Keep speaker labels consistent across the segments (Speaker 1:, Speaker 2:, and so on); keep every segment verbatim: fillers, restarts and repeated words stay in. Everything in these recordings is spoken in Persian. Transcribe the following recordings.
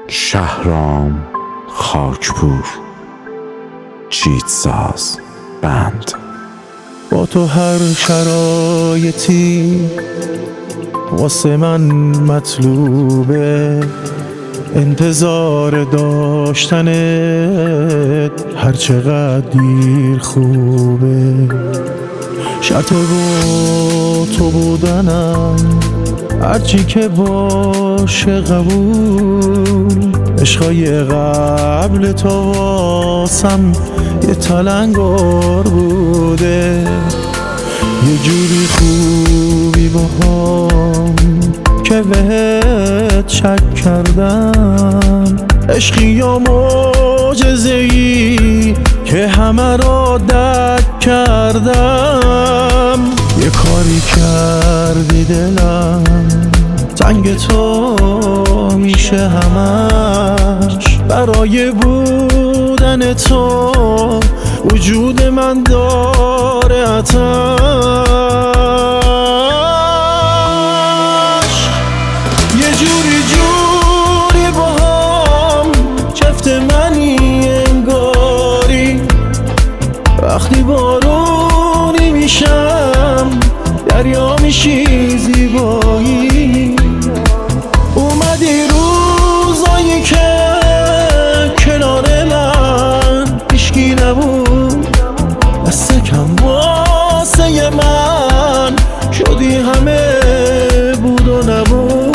Speaker 1: شهرام خاکپور، جیتساز بند.
Speaker 2: با تو هر شرایطی واسه من مطلوبه، انتظار داشتنت هر چقدر دیر خوبه. شرط با تو بودنم هرچی که باشه قبول. عشقای قبل تو واسم یه تلنگار بوده، یه جوری خوبی باهام که بهت شک کردم. عشقی یا معجزه‌ای که همه را درک کردم. یه کاری کردی دلم تنگ تو میشه همش. برای بودن تو وجود من داره آتش. یه جوری جوری با هم چفت منی انگاری، وقتی بارونی میشم دریا میشی زیبایی. اومدی روزایی که کنار من هیچکی نبود، دست کم واسه من شدی همه بود و نبود.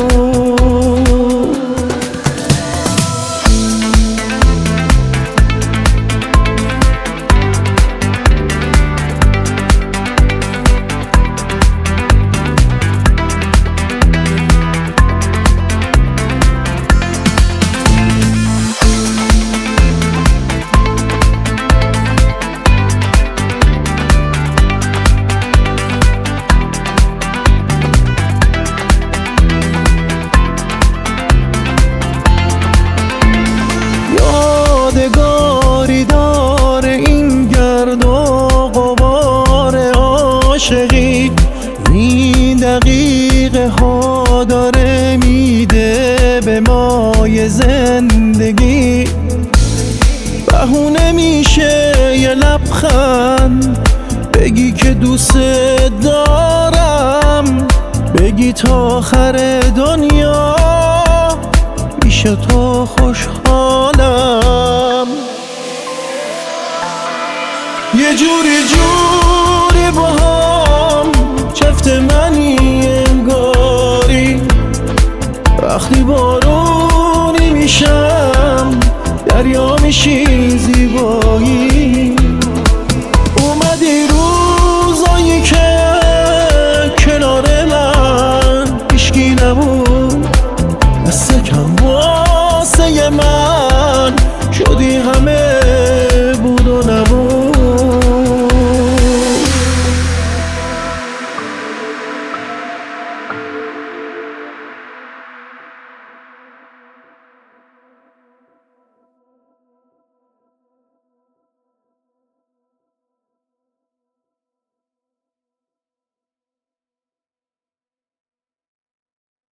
Speaker 2: یادگاری داره این گرد و غبار عاشقی، این دقیقه ها داره میده به مای زندگی. بهونه میشه یه لبخند بگی که دوست دارم، بگی تا آخر دنیا پیش تو خوشحالم. یه جوری جوری با هم چفت منی انگاری، وقتی بارونی میشم دریا میشی زیبایی.